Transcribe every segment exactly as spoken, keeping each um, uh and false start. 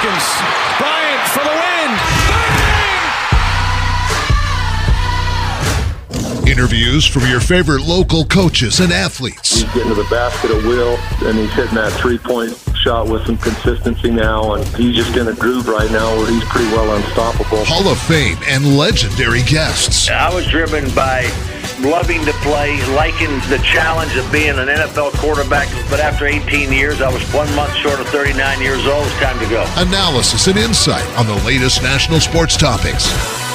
seconds. Bryant for the win. Bang! Interviews from your favorite local coaches and athletes. He's getting to the basket at will, and he's hitting that three-point shot with some consistency now, and he's just in a groove right now where he's pretty well unstoppable. Hall of Fame and legendary guests. I was driven by loving to play, liking the challenge of being an N F L quarterback, but after eighteen years, I was one month short of thirty-nine years old. It's time to go. Analysis and insight on the latest national sports topics.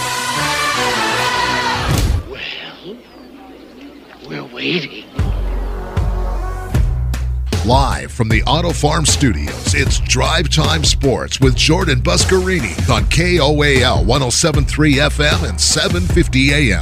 Well, we're waiting. Live from the Auto Farm Studios, it's Drive Time Sports with Jordan Buscarini on K O A L one oh seven point three F M and seven fifty A M.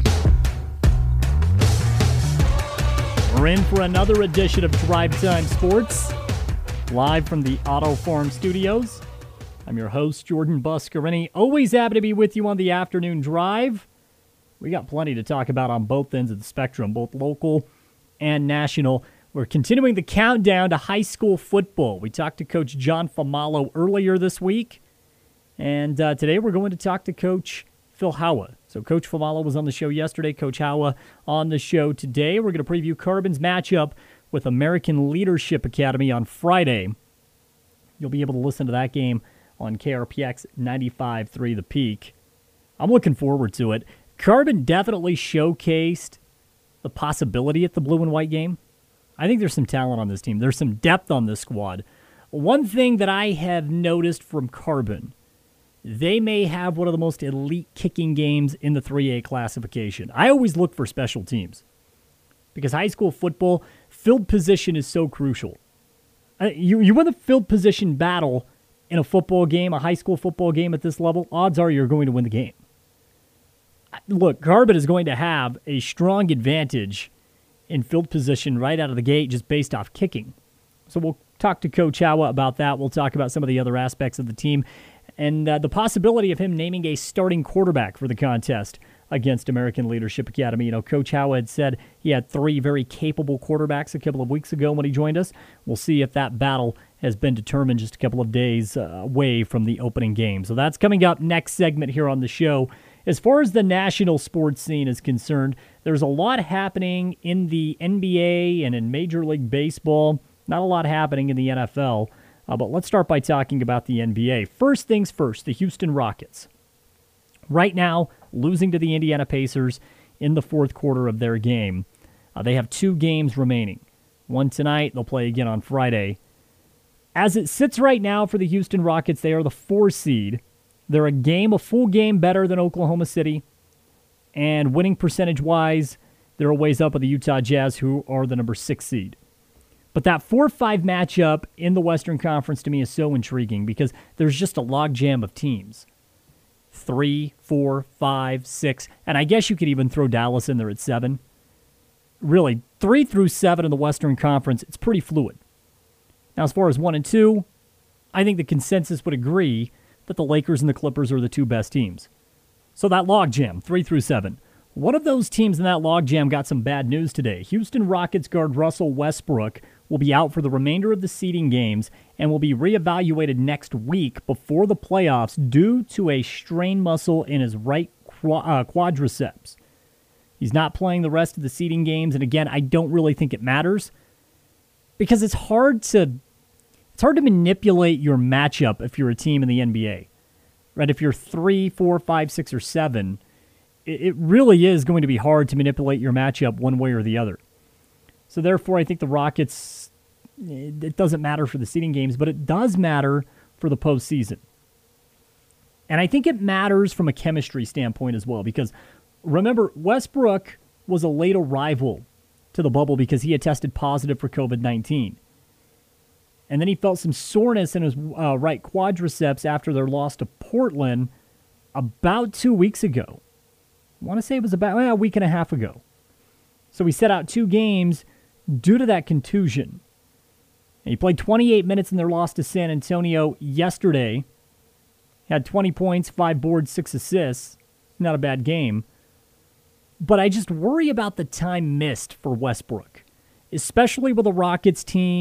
We're in for another edition of Drive Time Sports, live from the Auto Farm Studios. I'm your host, Jordan Buscarini. Always happy to be with you on the afternoon drive. We got plenty to talk about on both ends of the spectrum, both local and national. We're continuing the countdown to high school football. We talked to Coach John Famalo earlier this week, and uh, today we're going to talk to Coach Phil Howah. So Coach Famalo was on the show yesterday, Coach Howah on the show today. We're going to preview Carbon's matchup with American Leadership Academy on Friday. You'll be able to listen to that game on K R P X ninety-five point three The Peak. I'm looking forward to it. Carbon definitely showcased the possibility at the blue and white game. I think there's some talent on this team. There's some depth on this squad. One thing that I have noticed from Carbon, they may have one of the most elite kicking games in the three A classification. I always look for special teams because high school football, field position is so crucial. Uh, you, you win the field position battle in a football game, a high school football game at this level, odds are you're going to win the game. Look, Carbon is going to have a strong advantage in field position right out of the gate just based off kicking. So we'll talk to Coach Howah about that. We'll talk about some of the other aspects of the team and uh, the possibility of him naming a starting quarterback for the contest against American Leadership Academy. You know, Coach Howah had said he had three very capable quarterbacks a couple of weeks ago when he joined us. We'll see if that battle has been determined just a couple of days uh, away from the opening game. So that's coming up next segment here on the show. As far as the national sports scene is concerned, there's a lot happening in the N B A and in Major League Baseball. Not a lot happening in the N F L. Uh, but let's start by talking about the N B A. First things first, the Houston Rockets. Right now, losing to the Indiana Pacers in the fourth quarter of their game. Uh, they have two games remaining. One tonight, they'll play again on Friday. As it sits right now for the Houston Rockets, they are the four seed. They're a game, a full game better than Oklahoma City. And winning percentage-wise, they're a ways up with the Utah Jazz, who are the number six seed. But that four five matchup in the Western Conference to me is so intriguing because there's just a logjam of teams. Three, four, five, six, and I guess you could even throw Dallas in there at seven. Really, three through seven in the Western Conference, it's pretty fluid. Now, as far as one and two, I think the consensus would agree that the Lakers and the Clippers are the two best teams. So that logjam, three through seven. One of those teams in that logjam got some bad news today. Houston Rockets guard Russell Westbrook will be out for the remainder of the seeding games and will be reevaluated next week before the playoffs due to a strained muscle in his right qu- uh, quadriceps. He's not playing the rest of the seeding games, and again, I don't really think it matters because it's hard to it's hard to manipulate your matchup if you're a team in the N B A. Right? If you're three, four, five, six, or seven, it really is going to be hard to manipulate your matchup one way or the other. So therefore, I think the Rockets, it doesn't matter for the seeding games, but it does matter for the postseason. And I think it matters from a chemistry standpoint as well, because remember, Westbrook was a late arrival to the bubble because he had tested positive for covid nineteen. And then he felt some soreness in his uh, right quadriceps after their loss to Portland about two weeks ago. I want to say it was about well, a week and a half ago. So he set out two games due to that contusion. And he played twenty-eight minutes in their loss to San Antonio yesterday. Had twenty points, five boards, six assists. Not a bad game. But I just worry about the time missed for Westbrook, especially with a Rockets team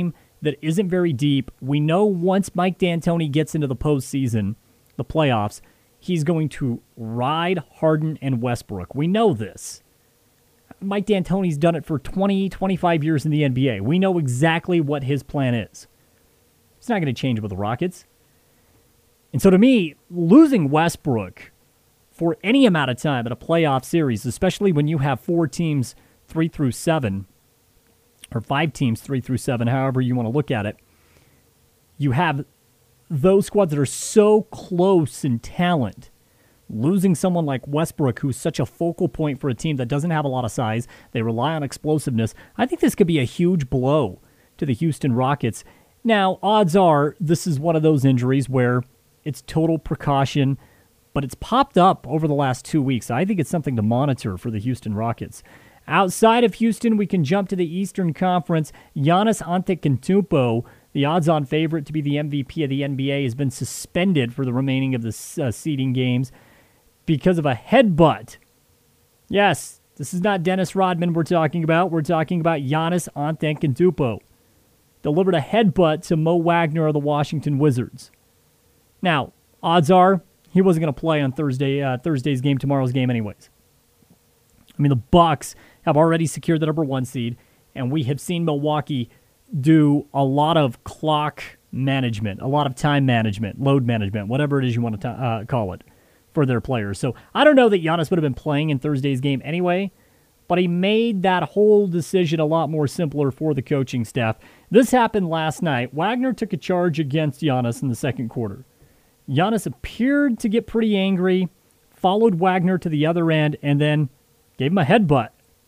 that isn't very deep. We know once Mike D'Antoni gets into the postseason, the playoffs, he's going to ride Harden and Westbrook. We know this. Mike D'Antoni's done it for twenty, twenty-five years in the N B A. We know exactly what his plan is. It's not going to change with the Rockets. And so to me, losing Westbrook for any amount of time in a playoff series, especially when you have four teams, three through seven, or five teams, three through seven, however you want to look at it, you have those squads that are so close in talent. Losing someone like Westbrook, who's such a focal point for a team that doesn't have a lot of size, they rely on explosiveness, I think this could be a huge blow to the Houston Rockets. Now, odds are this is one of those injuries where it's total precaution, but it's popped up over the last two weeks. I think it's something to monitor for the Houston Rockets. Outside of Houston, we can jump to the Eastern Conference. Giannis Antetokounmpo, the odds-on favorite to be the M V P of the N B A, has been suspended for the remaining of the uh, seeding games because of a headbutt. Yes, this is not Dennis Rodman we're talking about. We're talking about Giannis Antetokounmpo. Delivered a headbutt to Mo Wagner of the Washington Wizards. Now, odds are he wasn't going to play on Thursday, uh, Thursday's game, tomorrow's game anyways. I mean, the Bucks have already secured the number one seed, and we have seen Milwaukee do a lot of clock management, a lot of time management, load management, whatever it is you want to uh, call it, for their players. So I don't know that Giannis would have been playing in Thursday's game anyway, but he made that whole decision a lot more simpler for the coaching staff. This happened last night. Wagner took a charge against Giannis in the second quarter. Giannis appeared to get pretty angry, followed Wagner to the other end, and then gave him a headbutt.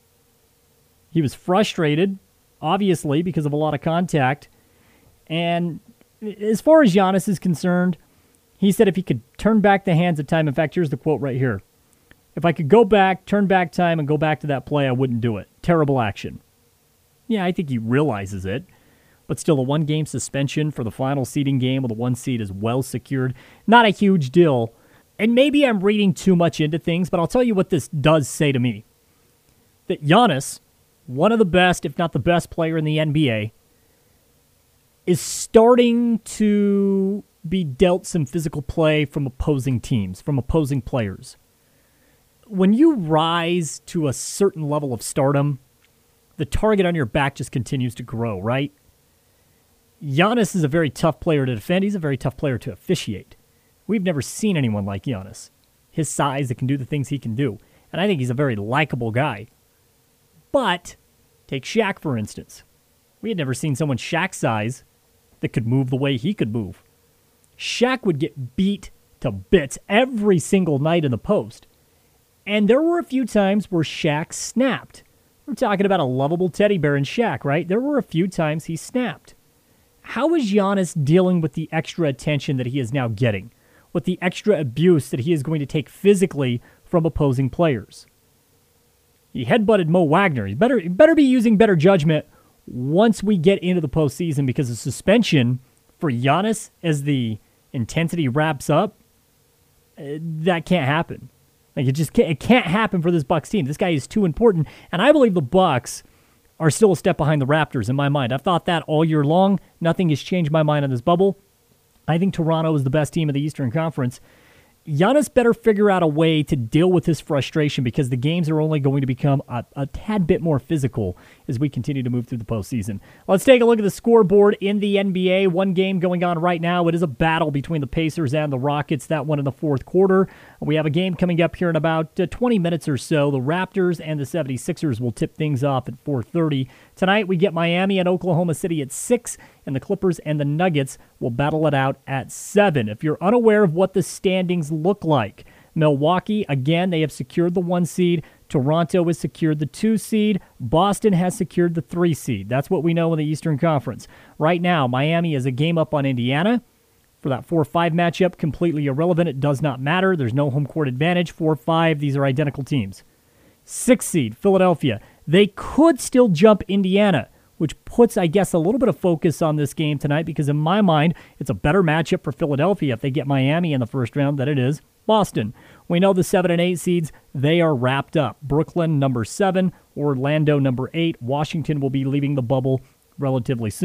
He was frustrated, obviously, because of a lot of contact. And as far as Giannis is concerned, he said if he could turn back the hands of time, in fact, here's the quote right here. If I could go back, turn back time, and go back to that play, I wouldn't do it. Terrible action. Yeah, I think he realizes it. But still, a one-game suspension for the final seeding game with a one seed is well secured. Not a huge deal. And maybe I'm reading too much into things, but I'll tell you what this does say to me. That Giannis, one of the best, if not the best player in the N B A, is starting to be dealt some physical play from opposing teams, from opposing players. When you rise to a certain level of stardom, the target on your back just continues to grow, right? Giannis is a very tough player to defend. He's a very tough player to officiate. We've never seen anyone like Giannis. His size that can do the things he can do. And I think he's a very likable guy. But, take Shaq, for instance. We had never seen someone Shaq's size that could move the way he could move. Shaq would get beat to bits every single night in the post. And there were a few times where Shaq snapped. We're talking about a lovable teddy bear in Shaq, right? There were a few times he snapped. How is Giannis dealing with the extra attention that he is now getting? With the extra abuse that he is going to take physically from opposing players? He headbutted Mo Wagner. He better, he better be using better judgment once we get into the postseason, because the suspension for Giannis as the intensity wraps up, that can't happen. Like it just can't, it can't happen for this Bucks team. This guy is too important, and I believe the Bucks are still a step behind the Raptors in my mind. I've thought that all year long. Nothing has changed my mind on this bubble. I think Toronto is the best team in the Eastern Conference. Giannis better figure out a way to deal with his frustration, because the games are only going to become a, a tad bit more physical as we continue to move through the postseason. Let's take a look at the scoreboard in the N B A. One game going on right now. It is a battle between the Pacers and the Rockets, that one in the fourth quarter. We have a game coming up here in about uh, twenty minutes or so. The Raptors and the seventy-sixers will tip things off at four thirty. Tonight we get Miami and Oklahoma City at six, and the Clippers and the Nuggets will battle it out at seven. If you're unaware of what the standings look like, Milwaukee, again, they have secured the one seed. Toronto has secured the two seed. Boston has secured the three seed. That's what we know in the Eastern Conference. Right now, Miami is a game up on Indiana. For that four five matchup, completely irrelevant. It does not matter. There's no home court advantage. four five, these are identical teams. Sixth seed, Philadelphia. They could still jump Indiana, which puts, I guess, a little bit of focus on this game tonight, because in my mind, it's a better matchup for Philadelphia if they get Miami in the first round than it is Boston. We know the seven and eight seeds, they are wrapped up. Brooklyn, number seven. Orlando, number eight. Washington will be leaving the bubble relatively soon.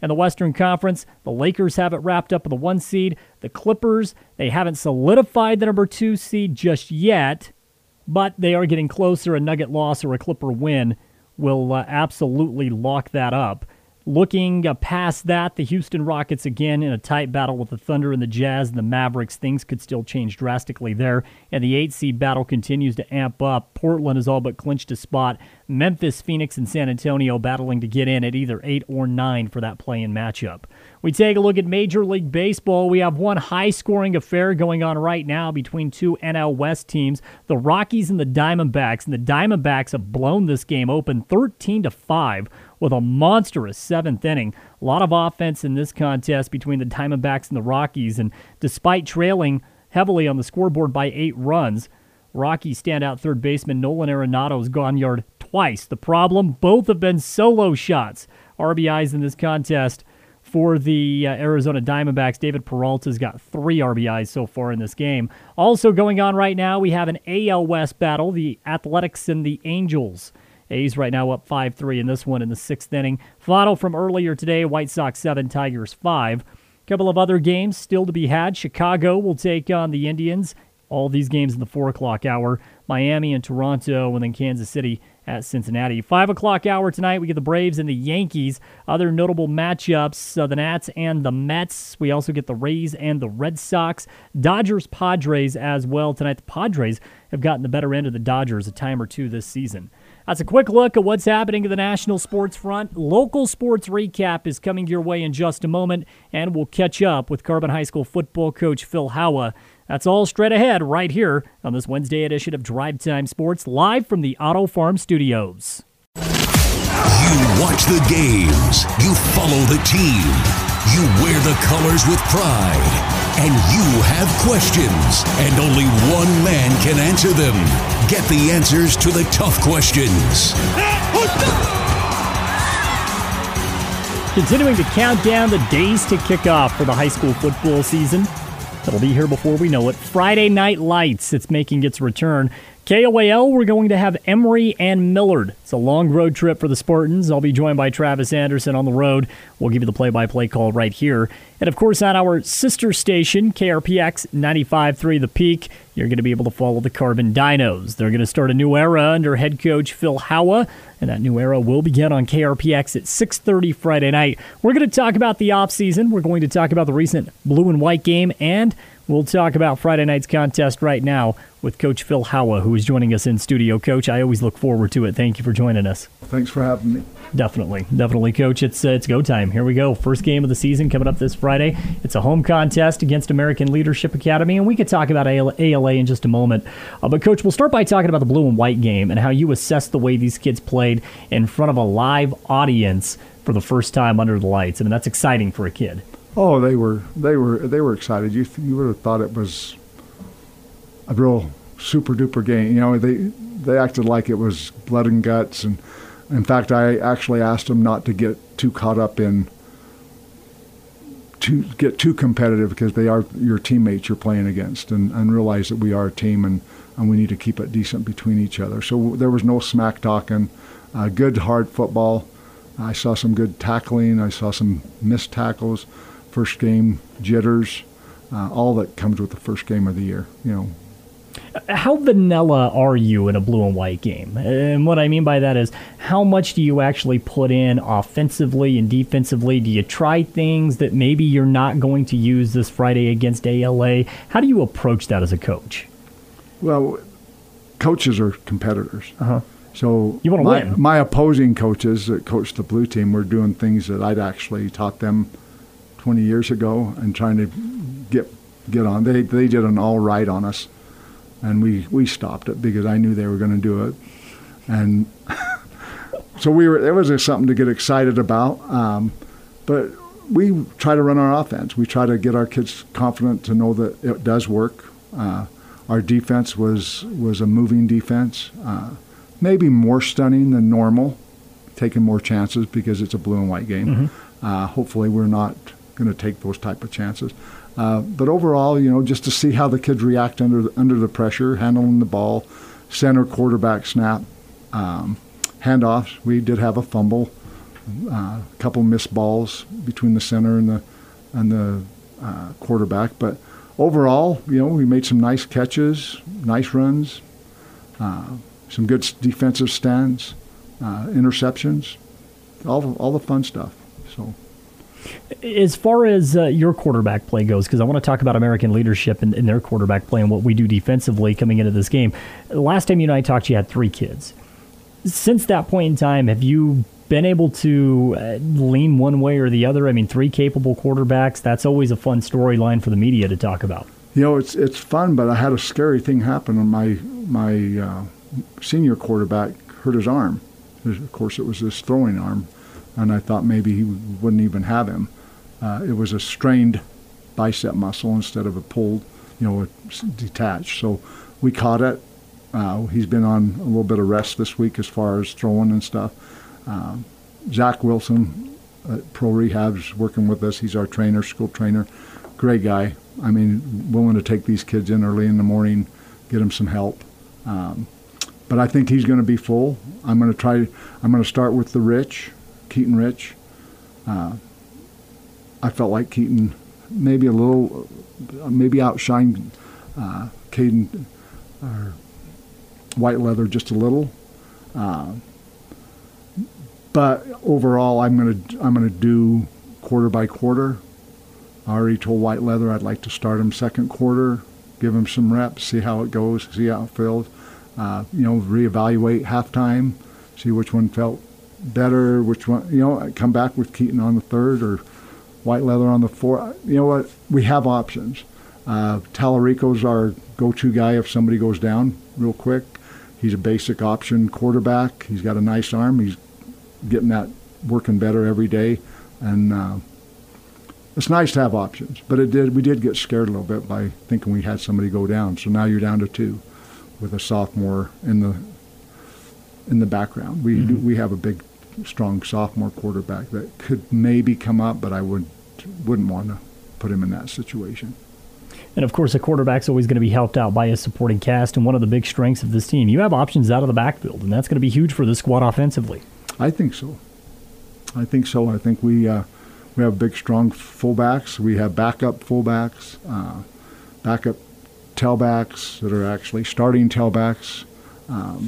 In the Western Conference, the Lakers have it wrapped up with the one seed. The Clippers, they haven't solidified the number two seed just yet, but they are getting closer. A Nugget loss or a Clipper win will uh, absolutely lock that up. Looking uh, past that, the Houston Rockets again in a tight battle with the Thunder and the Jazz and the Mavericks. Things could still change drastically there. And the eight seed battle continues to amp up. Portland has all but clinched a spot. Memphis, Phoenix, and San Antonio battling to get in at either eight or nine for that play-in matchup. We take a look at Major League Baseball. We have one high-scoring affair going on right now between two N L West teams, the Rockies and the Diamondbacks. And the Diamondbacks have blown this game open thirteen to five with a monstrous seventh inning. A lot of offense in this contest between the Diamondbacks and the Rockies. And despite trailing heavily on the scoreboard by eight runs, Rockies standout third baseman Nolan Arenado has gone yard twice. The problem, both have been solo shots. R B Is in this contest for the uh, Arizona Diamondbacks. David Peralta's got three R B Is so far in this game. Also going on right now, we have an A L West battle, the Athletics and the Angels. A's right now up five three in this one in the sixth inning. Final from earlier today, White Sox seven, Tigers five. A couple of other games still to be had. Chicago will take on the Indians. All these games in the four o'clock hour. Miami and Toronto, and then Kansas City at Cincinnati. five o'clock hour tonight, we get the Braves and the Yankees. Other notable matchups, uh, the Nats and the Mets. We also get the Rays and the Red Sox. Dodgers, Padres as well tonight. The Padres have gotten the better end of the Dodgers a time or two this season. That's a quick look at what's happening in the national sports front. Local sports recap is coming your way in just a moment, and we'll catch up with Carbon High School football coach Phil Howah. That's all straight ahead right here on this Wednesday edition of Drive Time Sports, live from the Auto Farm Studios. You watch the games. You follow the team. You wear the colors with pride. And you have questions, and only one man can answer them. Get the answers to the tough questions. Continuing to count down the days to kick off for the high school football season. It'll be here before we know it. Friday Night Lights, it's making its return. K O A L, we're going to have Emory and Millard. It's a long road trip for the Spartans. I'll be joined by Travis Anderson on the road. We'll give you the play-by-play call right here. And, of course, on our sister station, K R P X ninety-five point three The Peak, you're going to be able to follow the Carbon Dinos. They're going to start a new era under head coach Phil Howah, and that new era will begin on K R P X at six thirty Friday night. We're going to talk about the offseason. We're going to talk about the recent blue and white game, and we'll talk about Friday night's contest right now with Coach Phil Howah, who is joining us in studio. Coach, I always look forward to it. Thank you for joining us. Thanks for having me. Definitely. Definitely, Coach. It's uh, it's go time. Here we go. First game of the season coming up this Friday. It's a home contest against American Leadership Academy, and we could talk about A L A in just a moment. Uh, but, Coach, we'll start by talking about the blue and white game and how you assess the way these kids played in front of a live audience for the first time under the lights. I mean, that's exciting for a kid. Oh, they were they were they were excited. You you would have thought it was a real super duper game. You know, they they acted like it was blood and guts, and in fact, I actually asked them not to get too caught up in to get too competitive because they are your teammates you're playing against, and, and realize that we are a team and, and we need to keep it decent between each other. So there was no smack talking. Uh, good hard football. I saw some good tackling. I saw some missed tackles. First game jitters, uh, all that comes with the first game of the year, you know. How vanilla are you in a blue and white game? And what I mean by that is, how much do you actually put in offensively and defensively? Do you try things that maybe you're not going to use this Friday against A L A? How do you approach that as a coach? Well, coaches are competitors. Uh-huh. So you want to my, win. My opposing coaches that coached the blue team were doing things that I'd actually taught them twenty years ago and trying to get get on. They they did an all right on us, and we, we stopped it because I knew they were going to do it. And so we were. It was just something to get excited about. Um, but we try to run our offense. We try to get our kids confident to know that it does work. Uh, our defense was was a moving defense, uh, maybe more stunning than normal, taking more chances because it's a blue and white game. Mm-hmm. Uh, hopefully, we're not going to take those type of chances. Uh, but overall, you know, just to see how the kids react under the, under the pressure, handling the ball, center quarterback snap, um, handoffs. We did have a fumble uh, a couple missed balls between the center and the and the uh, quarterback. But overall, you know, we made some nice catches, nice runs, uh, some good defensive stands, uh, interceptions, all all the fun stuff. So. As far as uh, your quarterback play goes, because I want to talk about American leadership and, and their quarterback play and what we do defensively coming into this game. Last time you and I talked, you had three kids. Since that point in time, have you been able to uh, lean one way or the other? I mean, three capable quarterbacks, that's always a fun storyline for the media to talk about. You know, it's it's fun, but I had a scary thing happen. My, my uh, senior quarterback hurt his arm. Of course, it was his throwing arm. And I thought maybe he wouldn't even have him. Uh, it was a strained bicep muscle instead of a pulled, you know, detached. So we caught it. Uh, he's been on a little bit of rest this week as far as throwing and stuff. Uh, Zach Wilson at Pro Rehab's working with us. He's our trainer, school trainer. Great guy. I mean, willing to take these kids in early in the morning, get them some help. Um, but I think he's going to be full. I'm going to try. I'm going to start with the Rich. Keaton Rich. Uh, I felt like Keaton maybe a little, maybe outshined uh, Caden or White Leather just a little. Uh, but overall, I'm gonna I'm gonna do quarter by quarter. I already told White Leather I'd like to start him second quarter, give him some reps, see how it goes, see how it feels. Uh, you know, reevaluate halftime, see which one felt better, which one, you know, come back with Keaton on the third or White Leather on the fourth. You know what? We have options. Uh, Talarico's our go-to guy if somebody goes down real quick. He's a basic option quarterback. He's got a nice arm. He's getting that working better every day. And uh, it's nice to have options. But it did. we did get scared a little bit by thinking we had somebody go down. So now you're down to two with a sophomore in the in the background. We mm-hmm. do, we have a big strong sophomore quarterback that could maybe come up, but I would, wouldn't want to put him in that situation. And, of course, a quarterback's always going to be helped out by a supporting cast, and one of the big strengths of this team, you have options out of the backfield, and that's going to be huge for this squad offensively. I think so. I think so. I think we uh, we have big, strong fullbacks. We have backup fullbacks, uh, backup tailbacks that are actually starting tailbacks. Um,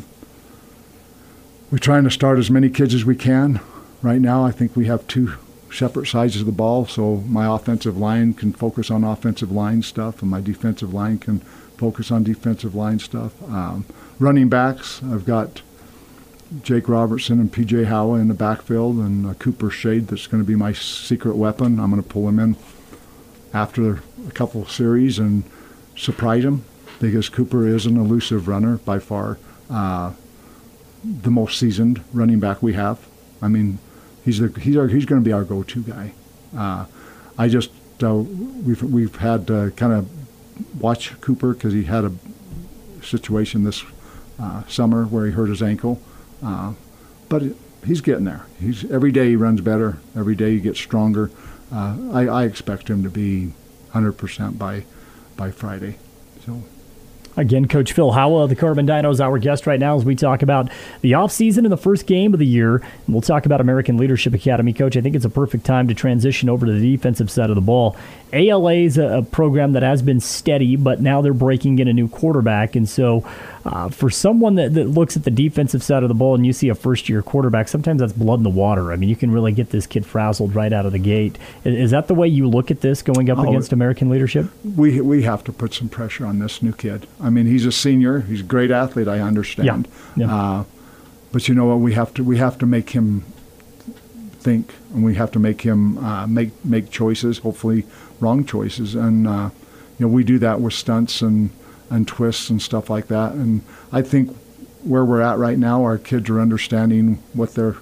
We're trying to start as many kids as we can. Right now, I think we have two separate sides of the ball, so my offensive line can focus on offensive line stuff, and my defensive line can focus on defensive line stuff. Um, running backs, I've got Jake Robertson and P J Howe in the backfield, and uh, Cooper Shade that's going to be my secret weapon. I'm going to pull him in after a couple of series and surprise him, because Cooper is an elusive runner by far. Uh, the most seasoned running back we have. I mean, he's the, he's our, he's going to be our go-to guy. Uh, I just uh, we've we've had to kind of watch Cooper because he had a situation this uh, summer where he hurt his ankle, uh, but it, he's getting there. He's every day he runs better. Every day he gets stronger. Uh, I, I expect him to be one hundred percent by by Friday. So. Again, Coach Phil Howell of the Carbon Dinos, our guest right now as we talk about the offseason and the first game of the year. And we'll talk about American Leadership Academy. Coach, I think it's a perfect time to transition over to the defensive side of the ball. A L A is a, a program that has been steady, but now they're breaking in a new quarterback. And so uh, for someone that, that looks at the defensive side of the ball and you see a first-year quarterback, sometimes that's blood in the water. I mean, you can really get this kid frazzled right out of the gate. Is, is that the way you look at this going up oh, against American Leadership? We we have to put some pressure on this new kid. I mean, he's a senior. He's a great athlete, I understand. Yeah. Yeah. Uh, but you know what? We have to we have to make him think, and we have to make him uh, make make choices, hopefully wrong choices. And uh, you know, we do that with stunts and, and twists and stuff like that. And I think where we're at right now, our kids are understanding what their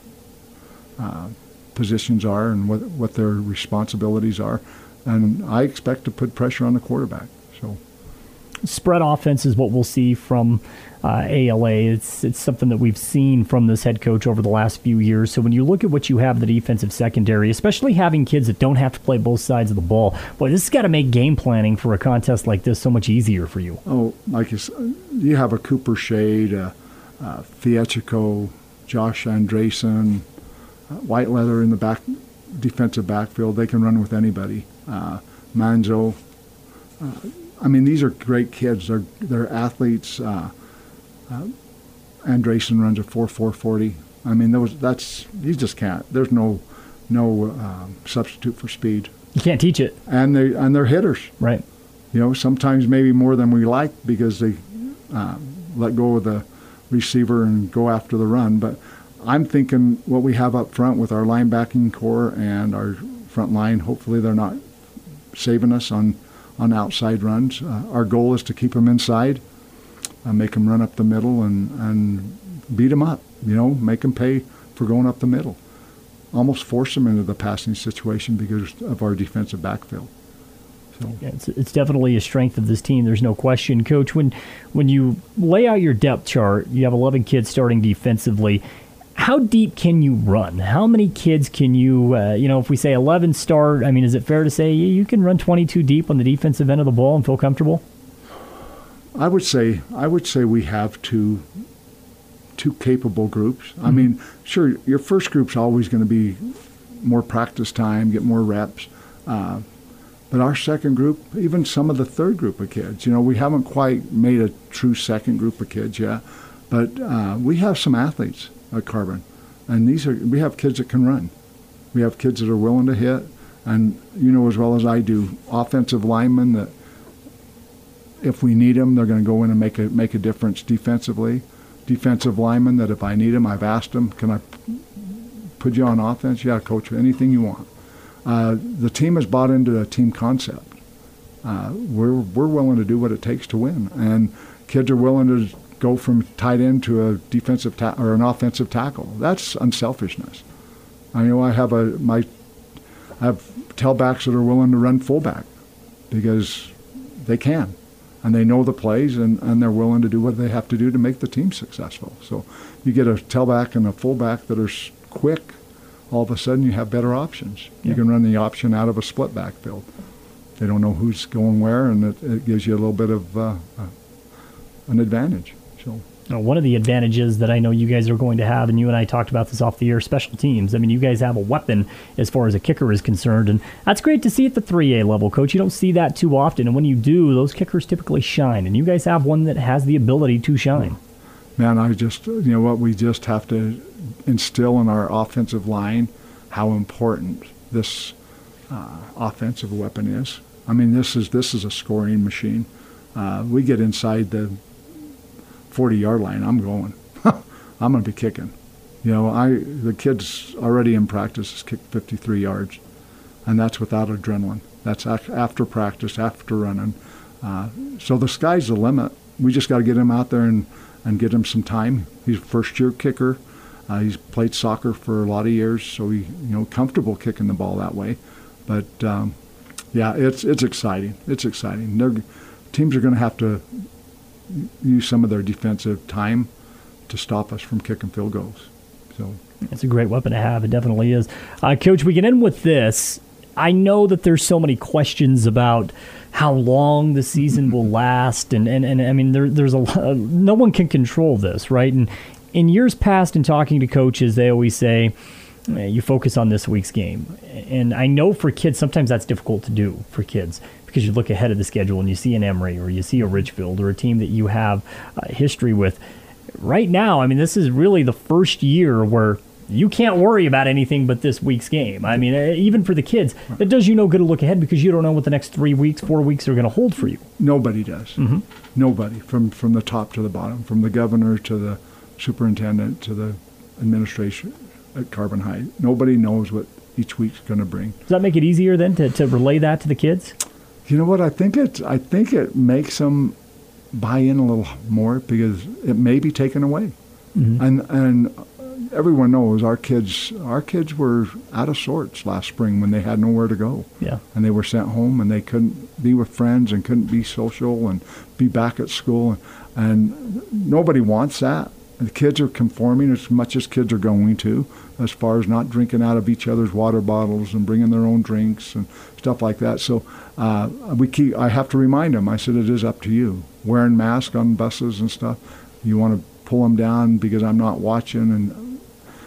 uh, positions are and what what their responsibilities are. And I expect to put pressure on the quarterback. So. Spread offense is what we'll see from uh, A L A. It's it's something that we've seen from this head coach over the last few years. So when you look at what you have in the defensive secondary, especially having kids that don't have to play both sides of the ball, boy, this has got to make game planning for a contest like this so much easier for you. Oh, like you said, you have a Cooper Shade, a, a Fiechico, Josh Andresen, uh, White Leather in the back defensive backfield. They can run with anybody. Uh, Manzo. Uh, I mean, these are great kids. They're they're athletes. Uh, uh, Andresen runs a four four forty. I mean, those that's you just can't. There's no no uh, substitute for speed. You can't teach it. And they and they're hitters. Right. You know, sometimes maybe more than we like because they uh, let go of the receiver and go after the run. But I'm thinking what we have up front with our linebacking core and our front line, hopefully they're not saving us on, on outside runs. Uh, our goal is to keep them inside, uh, make them run up the middle and, and beat them up, you know, make them pay for going up the middle. Almost force them into the passing situation because of our defensive backfield. So. Yeah, it's, it's definitely a strength of this team. There's no question. Coach, when when you lay out your depth chart, you have eleven kids starting defensively. How deep can you run? How many kids can you, uh, you know, if we say eleven start, I mean, is it fair to say you can run twenty-two deep on the defensive end of the ball and feel comfortable? I would say I would say we have two two capable groups. Mm-hmm. I mean, sure, your first group's always going to be more practice time, get more reps. Uh, but our second group, even some of the third group of kids, you know, we haven't quite made a true second group of kids yet. But uh, we have some athletes at Carbon, and these are we have kids that can run. We have kids that are willing to hit, and you know as well as I do, offensive linemen that if we need them, they're going to go in and make a make a difference defensively. Defensive linemen that if I need them, I've asked them, can I put you on offense? Yeah, coach, anything you want. Uh, the team has bought into a team concept. Uh, we're we're willing to do what it takes to win, and kids are willing to go from tight end to a defensive ta- or an offensive tackle. That's unselfishness. I know I have a my I have tailbacks that are willing to run fullback because they can, and they know the plays, and, and they're willing to do what they have to do to make the team successful. So you get a tailback and a fullback that are quick, all of a sudden you have better options. Yeah. You can run the option out of a split backfield. They don't know who's going where, and it, it gives you a little bit of uh, uh, an advantage. So. Now, one of the advantages that I know you guys are going to have, and you and I talked about this off the air, special teams. I mean, you guys have a weapon as far as a kicker is concerned, and that's great to see at the three A level, Coach. You don't see that too often, and when you do, those kickers typically shine, and you guys have one that has the ability to shine. Man, I just, you know what, we just have to instill in our offensive line how important this uh, offensive weapon is. I mean, this is this is a scoring machine. Uh, we get inside the forty-yard line, I'm going. I'm going to be kicking. You know, I the kids already in practice has kicked fifty-three yards, and that's without adrenaline. That's after practice, after running. Uh, so the sky's the limit. We just got to get him out there and, and get him some time. He's a first-year kicker. Uh, he's played soccer for a lot of years, so he, you know, comfortable kicking the ball that way. But um, yeah, it's it's exciting. It's exciting. They're, teams are going to have to use some of their defensive time to stop us from kicking field goals. So it's a great weapon to have. It definitely is. Uh, Coach, we can end with this. I know that there's so many questions about how long the season will last, and, and, and I mean, there, there's a lot, no one can control this, right? And in years past, in talking to coaches, they always say, you focus on this week's game. And I know for kids, sometimes that's difficult to do for kids because you look ahead of the schedule and you see an Emory or you see a Richfield or a team that you have uh, history with. Right now, I mean, this is really the first year where you can't worry about anything but this week's game. I mean, even for the kids, it does you no good to look ahead because you don't know what the next three weeks, four weeks are going to hold for you. Nobody does. Mm-hmm. Nobody, from, from the top to the bottom, from the governor to the superintendent to the administration at Carbon High. Nobody knows what each week's going to bring. Does that make it easier then to, to relay that to the kids? You know what? I think it. I think it makes them buy in a little more because it may be taken away, mm-hmm. and and everyone knows our kids. Our kids were out of sorts last spring when they had nowhere to go. Yeah, and they were sent home and they couldn't be with friends and couldn't be social and be back at school, and, and nobody wants that. The kids are conforming as much as kids are going to, as far as not drinking out of each other's water bottles and bringing their own drinks and stuff like that. So uh, we keep. I have to remind them. I said it is up to you. Wearing masks on buses and stuff. You want to pull them down because I'm not watching, and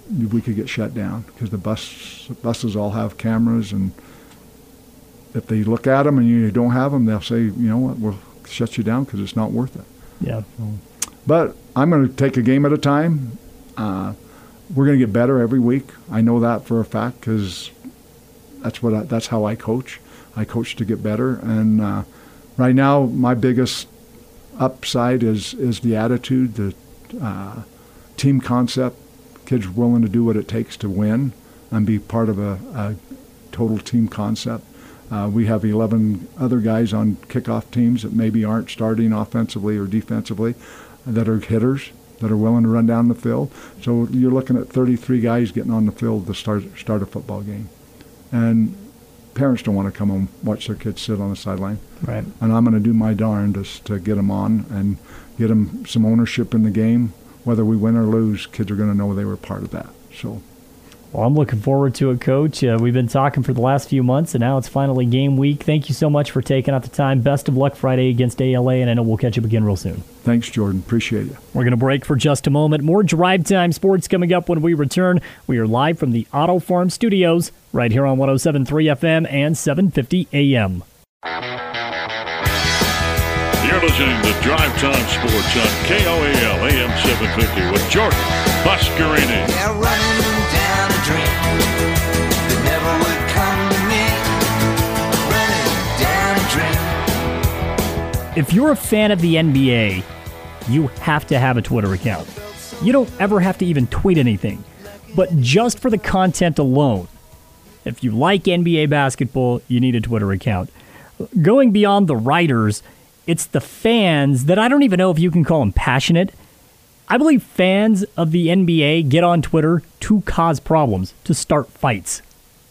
we could get shut down because the bus buses all have cameras, and if they look at them and you don't have them, they'll say, you know what, we'll shut you down because it's not worth it. Yeah. So, but I'm going to take a game at a time. Uh, we're going to get better every week. I know that for a fact because that's what I, that's how I coach. I coach to get better, and uh, right now my biggest upside is is the attitude, the uh, team concept. Kids willing to do what it takes to win and be part of a, a total team concept. Uh, we have eleven other guys on kickoff teams that maybe aren't starting offensively or defensively that are hitters, that are willing to run down the field. So you're looking at thirty-three guys getting on the field to start start a football game. And parents don't want to come and watch their kids sit on the sideline. Right. And I'm going to do my darndest to get them on and get them some ownership in the game. Whether we win or lose, kids are going to know they were part of that. So, well, I'm looking forward to it, Coach. Uh, we've been talking for the last few months, and now it's finally game week. Thank you so much for taking out the time. Best of luck Friday against A L A, and I know we'll catch up again real soon. Thanks, Jordan. Appreciate you. We're going to break for just a moment. More Drive Time Sports coming up when we return. We are live from the Auto Farm Studios right here on one oh seven point three F M and seven fifty A M. You're listening to Drive Time Sports on K O A L A M seven fifty with Jordan Buscarini. They're running down a dream that never would come to me. Running down a dream. If you're a fan of the N B A, you have to have a Twitter account. You don't ever have to even tweet anything. But just for the content alone, if you like N B A basketball, you need a Twitter account. Going beyond the writers, it's the fans that I don't even know if you can call them passionate. I believe fans of the N B A get on Twitter to cause problems, to start fights.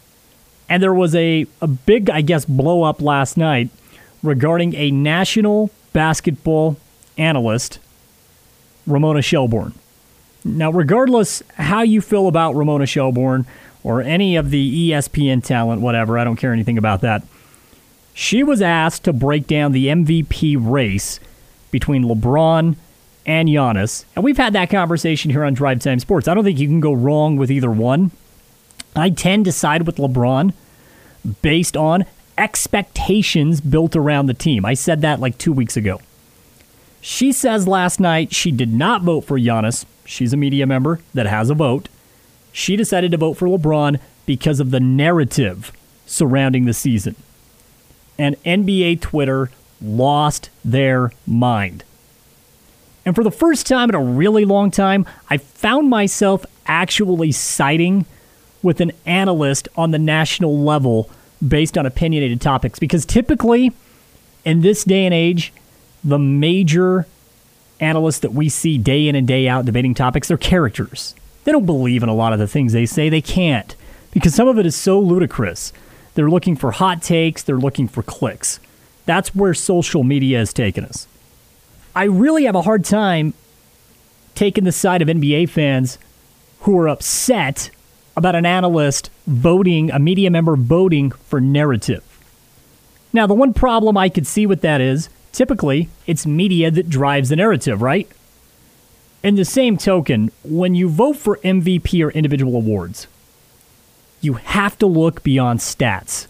And there was a, a big, I guess, blow up last night regarding a national basketball analyst, Ramona Shelburne. Now, regardless how you feel about Ramona Shelburne or any of the E S P N talent, whatever, I don't care anything about that. She was asked to break down the M V P race between LeBron and Giannis. And we've had that conversation here on Drive Time Sports. I don't think you can go wrong with either one. I tend to side with LeBron based on expectations built around the team. I said that like two weeks ago. She says last night she did not vote for Giannis. She's a media member that has a vote. She decided to vote for LeBron because of the narrative surrounding the season. And N B A Twitter lost their mind. And for the first time in a really long time, I found myself actually siding with an analyst on the national level based on opinionated topics. Because typically, in this day and age, the major analysts that we see day in and day out debating topics, they're characters. They don't believe in a lot of the things they say. They can't. Because some of it is so ludicrous. They're looking for hot takes. They're looking for clicks. That's where social media has taken us. I really have a hard time taking the side of N B A fans who are upset about an analyst voting, a media member voting for narrative. Now, the one problem I could see with that is, typically, it's media that drives the narrative, right? In the same token, when you vote for M V P or individual awards, you have to look beyond stats.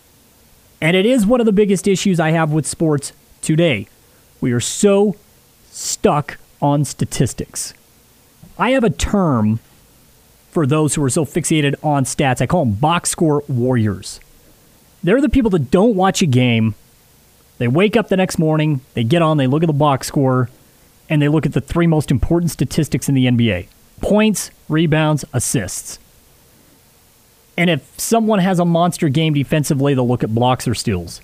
And it is one of the biggest issues I have with sports today. We are so stuck on statistics. I have a term for those who are so fixated on stats. I call them box score warriors. They're the people that don't watch a game. They wake up the next morning, they get on, they look at the box score, and they look at the three most important statistics in the N B A. Points, rebounds, assists. And if someone has a monster game defensively, they'll look at blocks or steals.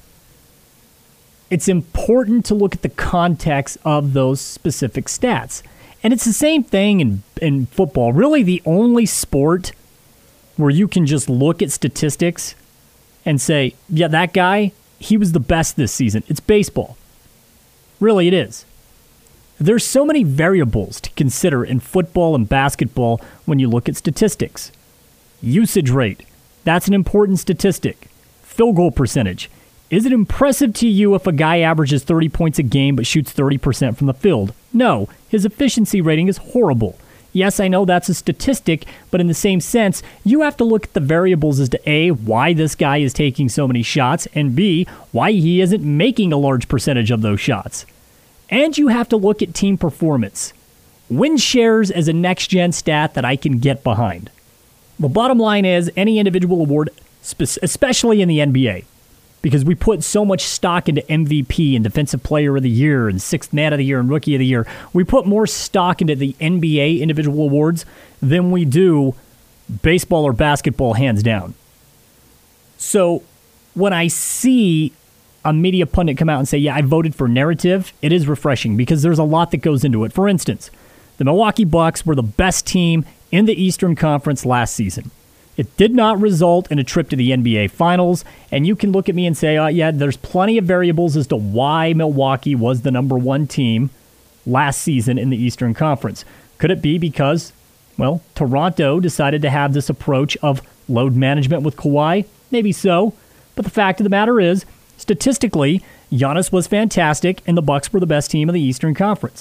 It's important to look at the context of those specific stats. And it's the same thing in, in football. Really, the only sport where you can just look at statistics and say, yeah, that guy, he was the best this season. It's baseball. Really, it is. There's so many variables to consider in football and basketball when you look at statistics. Usage rate, that's an important statistic. Field goal percentage. Is it impressive to you if a guy averages thirty points a game but shoots thirty percent from the field? No, his efficiency rating is horrible. Yes, I know that's a statistic, but in the same sense, you have to look at the variables as to A, why this guy is taking so many shots, and B, why he isn't making a large percentage of those shots. And you have to look at team performance. Win shares as a next-gen stat that I can get behind. The bottom line is, any individual award, especially in the N B A, because we put so much stock into M V P and Defensive Player of the Year and Sixth Man of the Year and Rookie of the Year. We put more stock into the N B A individual awards than we do baseball or basketball, hands down. So when I see a media pundit come out and say, yeah, I voted for narrative, it is refreshing because there's a lot that goes into it. For instance, the Milwaukee Bucks were the best team in the Eastern Conference last season. It did not result in a trip to the N B A Finals, and you can look at me and say, oh, yeah, there's plenty of variables as to why Milwaukee was the number one team last season in the Eastern Conference. Could it be because, well, Toronto decided to have this approach of load management with Kawhi? Maybe so, but the fact of the matter is, statistically, Giannis was fantastic, and the Bucks were the best team in the Eastern Conference.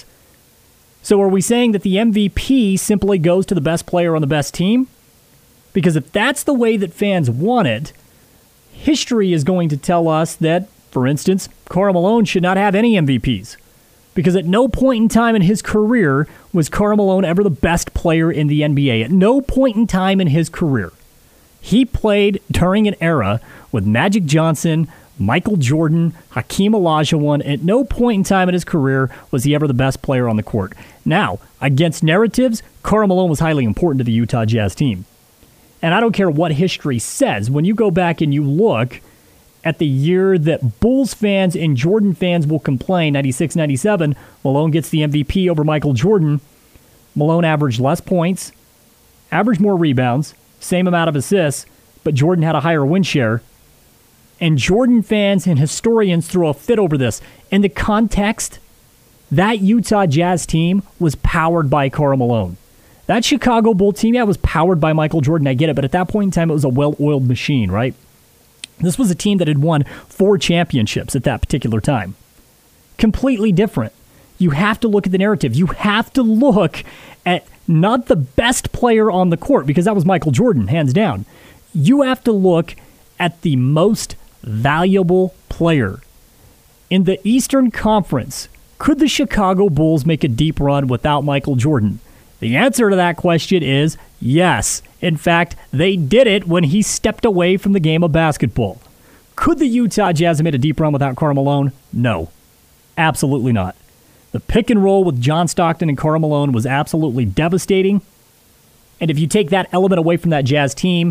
So are we saying that the M V P simply goes to the best player on the best team? Because if that's the way that fans want it, history is going to tell us that, for instance, Karl Malone should not have any M V Ps. Because at no point in time in his career was Karl Malone ever the best player in the N B A. At no point in time in his career. He played during an era with Magic Johnson, Michael Jordan, Hakeem Olajuwon. At no point in time in his career was he ever the best player on the court. Now, against narratives, Karl Malone was highly important to the Utah Jazz team. And I don't care what history says. When you go back and you look at the year that Bulls fans and Jordan fans will complain, ninety-six ninety-seven, Malone gets the M V P over Michael Jordan. Malone averaged less points, averaged more rebounds, same amount of assists, but Jordan had a higher win share. And Jordan fans and historians throw a fit over this. In the context, that Utah Jazz team was powered by Karl Malone. That Chicago Bull team, yeah, was powered by Michael Jordan, I get it, but at that point in time, it was a well-oiled machine, right? This was a team that had won four championships at that particular time. Completely different. You have to look at the narrative. You have to look at not the best player on the court, because that was Michael Jordan, hands down. You have to look at the most valuable player. In the Eastern Conference, could the Chicago Bulls make a deep run without Michael Jordan? The answer to that question is yes. In fact, they did it when he stepped away from the game of basketball. Could the Utah Jazz have made a deep run without Karl Malone? No. Absolutely not. The pick and roll with John Stockton and Karl Malone was absolutely devastating. And if you take that element away from that Jazz team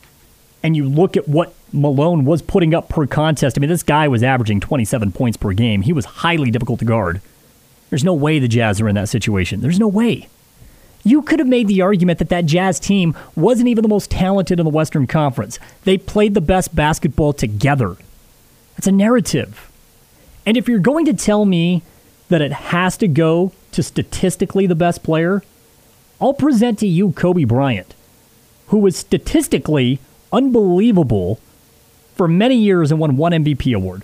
and you look at what Malone was putting up per contest, I mean, this guy was averaging twenty-seven points per game. He was highly difficult to guard. There's no way the Jazz are in that situation. There's no way. You could have made the argument that that Jazz team wasn't even the most talented in the Western Conference. They played the best basketball together. That's a narrative. And if you're going to tell me that it has to go to statistically the best player, I'll present to you Kobe Bryant, who was statistically unbelievable for many years and won one M V P award.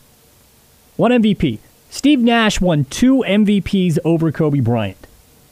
One M V P. Steve Nash won two M V Ps over Kobe Bryant.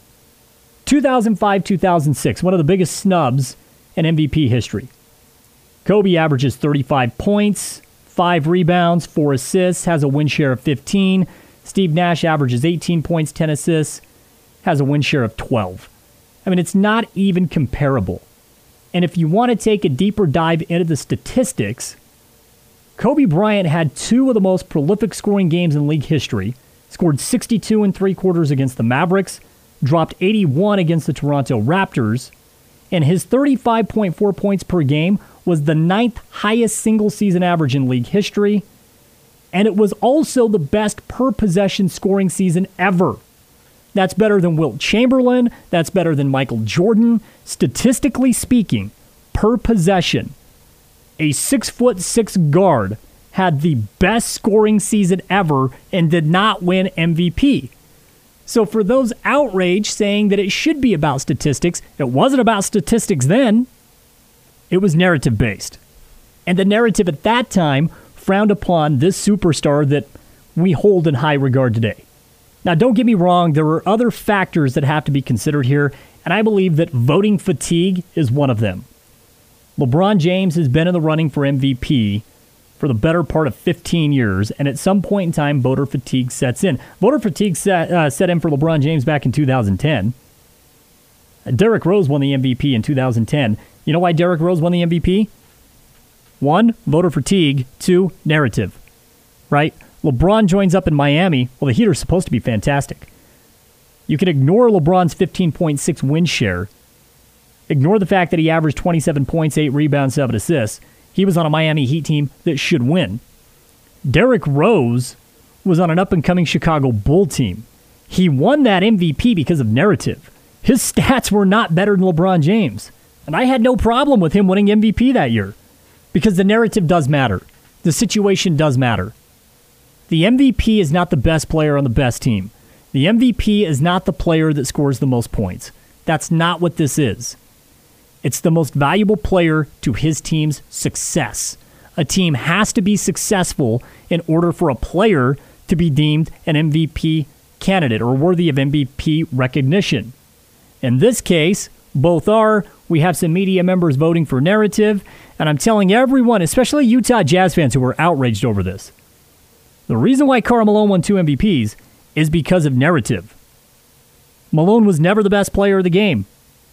two thousand five two thousand six, one of the biggest snubs in M V P history. Kobe averages thirty-five points, five rebounds, four assists, has a win share of fifteen. Steve Nash averages eighteen points, ten assists, has a win share of twelve. I mean, it's not even comparable. And if you want to take a deeper dive into the statistics, Kobe Bryant had two of the most prolific scoring games in league history, scored sixty-two and three quarters against the Mavericks, dropped eighty-one against the Toronto Raptors, and his thirty-five point four points per game was the ninth highest single-season average in league history, and it was also the best per-possession scoring season ever. That's better than Wilt Chamberlain. That's better than Michael Jordan. Statistically speaking, per possession, a six-foot six guard had the best scoring season ever and did not win M V P. So for those outraged saying that it should be about statistics, it wasn't about statistics then. It was narrative-based. And the narrative at that time frowned upon this superstar that we hold in high regard today. Now, don't get me wrong, there are other factors that have to be considered here, And I believe that voting fatigue is one of them. LeBron James has been in the running for M V P for the better part of fifteen years, and at some point in time, voter fatigue sets in. Voter fatigue set, uh, set in for LeBron James back in two thousand ten. Derrick Rose won the M V P in two thousand ten. You know why Derrick Rose won the M V P? One, voter fatigue. Two, narrative. Right? LeBron joins up in Miami. Well, the Heat are supposed to be fantastic. You can ignore LeBron's fifteen point six win share. Ignore the fact that he averaged twenty-seven points, eight rebounds, seven assists. He was on a Miami Heat team that should win. Derrick Rose was on an up-and-coming Chicago Bull team. He won that M V P because of narrative. His stats were not better than LeBron James. And I had no problem with him winning M V P that year because the narrative does matter. The situation does matter. The M V P is not the best player on the best team. The M V P is not the player that scores the most points. That's not what this is. It's the most valuable player to his team's success. A team has to be successful in order for a player to be deemed an M V P candidate or worthy of M V P recognition. In this case, both are. We have some media members voting for narrative, and I'm telling everyone, especially Utah Jazz fans who are outraged over this, the reason why Karl Malone won two M V Ps is because of narrative. Malone was never the best player of the game.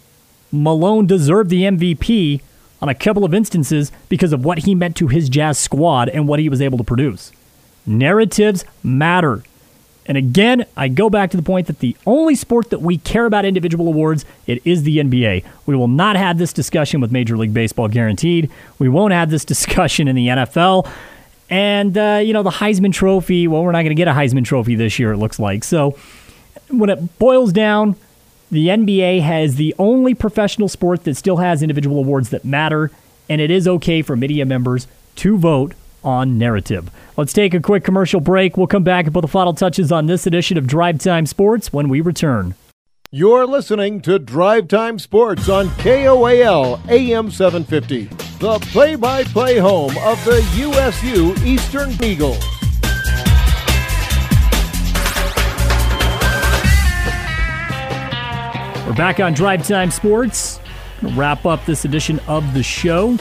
Malone deserved the M V P on a couple of instances because of what he meant to his Jazz squad and what he was able to produce. Narratives matter. And again, I go back to the point that the only sport that we care about individual awards, it is the N B A. We will not have this discussion with Major League Baseball guaranteed. We won't have this discussion in the N F L. And, uh, you know, the Heisman Trophy, well, we're not going to get a Heisman Trophy this year, it looks like. So when it boils down, the N B A has the only professional sport that still has individual awards that matter, and it is okay for media members to vote on narrative. Let's take a quick commercial break. We'll come back and put the final touches on this edition of Drive Time Sports when we return. You're listening to Drive Time Sports on K O A L A M seven fifty, the play-by-play home of the U S U Eastern Eagles. We're back on Drive Time Sports. We'll wrap up this edition of the show.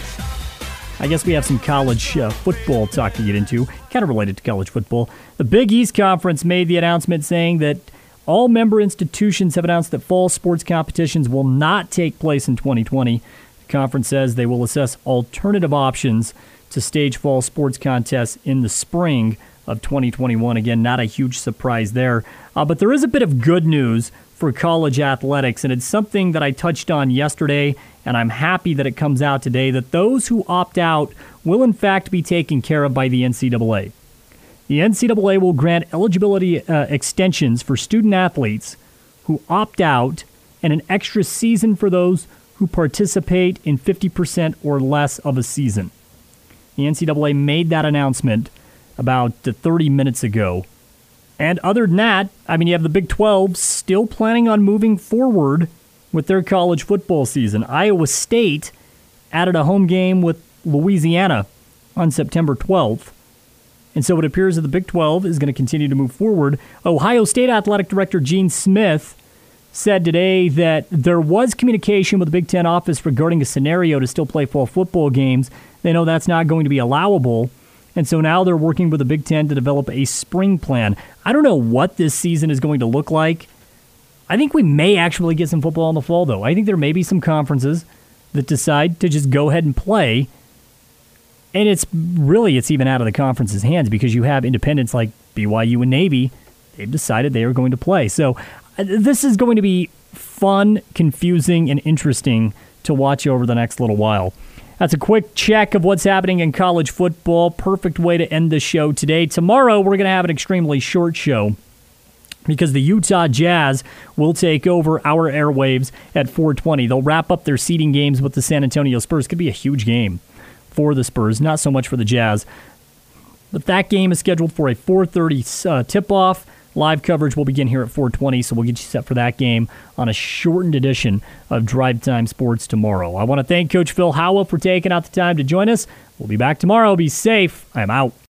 I guess we have some college uh, football talk to get into, kind of related to college football. The Big East Conference made the announcement saying that all member institutions have announced that fall sports competitions will not take place in twenty twenty. The conference says they will assess alternative options to stage fall sports contests in the spring of twenty twenty-one. Again, not a huge surprise there. Uh, but there is a bit of good news for college athletics, and it's something that I touched on yesterday, and I'm happy that it comes out today, that those who opt out will in fact be taken care of by the N C double A. The N C double A will grant eligibility uh, extensions for student athletes who opt out and an extra season for those who participate in fifty percent or less of a season. The N C double A made that announcement about thirty minutes ago. And other than that, I mean, you have the Big twelve still planning on moving forward with their college football season. Iowa State added a home game with Louisiana on September twelfth. And so it appears that the Big twelve is going to continue to move forward. Ohio State Athletic Director Gene Smith said today that there was communication with the Big Ten office regarding a scenario to still play fall football games. They know that's not going to be allowable. And so now they're working with the Big Ten to develop a spring plan. I don't know what this season is going to look like. I think we may actually get some football in the fall, though. I think there may be some conferences that decide to just go ahead and play. And it's really, it's even out of the conference's hands because you have independents like B Y U and Navy. They've decided they are going to play. So uh, this is going to be fun, confusing, and interesting to watch over the next little while. That's a quick check of what's happening in college football. Perfect way to end the show today. Tomorrow, we're going to have an extremely short show because the Utah Jazz will take over our airwaves at four twenty. They'll wrap up their seeding games with the San Antonio Spurs. Could be a huge game for the Spurs, not so much for the Jazz. But that game is scheduled for a four thirty uh, tip-off. Live coverage will begin here at four twenty, so we'll get you set for that game on a shortened edition of Drive Time Sports tomorrow. I want to thank Coach Phil Howell for taking out the time to join us. We'll be back tomorrow. Be safe. I'm out.